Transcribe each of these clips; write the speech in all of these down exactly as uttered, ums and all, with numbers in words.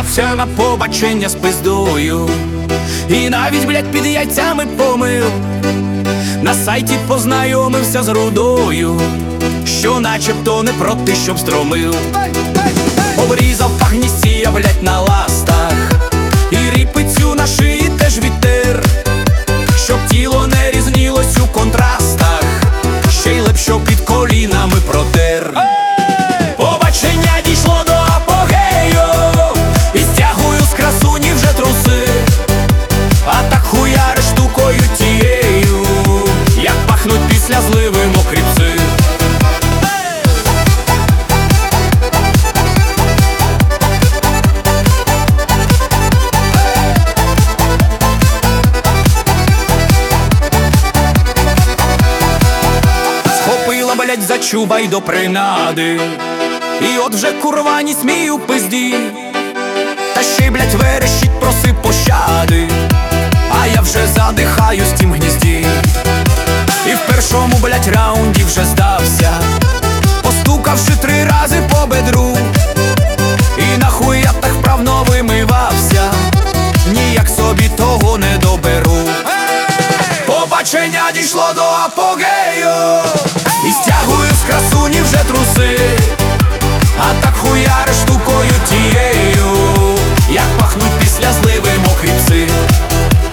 Зібрався на побачення з пиздою, і навіть, блядь, під яйцями помив. На сайті познайомився з рудою, що начебто не проти, щоб стромив. Обрізав пагністія, блядь, на ластах, і ріпицю на шиї теж відтер, щоб тіло не різнілось у контрастах, ще й лепшо під колінами протер. Побачення дійшло до апогею, і стягую з красуні вже труси. А так хуяри штукою тією, як пахнуть після зливи мокрі пси. Схопила, блять, за чуба й до принади, і от вже курва ні смію пизді, та ще й, блять, верещить, проси пощади, а я вже задихаюсь в тім гнізді. І в першому, блять, раунді вже здався, постукавши три рази по бедру. І нахуй я так вправно вимивався, ніяк собі того не доберу. Побачення дійшло до апогею, і стягую з красуні вже труси. А так хуяри штукою тією, як пахнуть після зливи мокрі пси.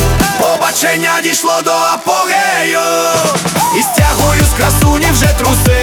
Побачення дійшло до апогею, і стягую з красуні вже труси.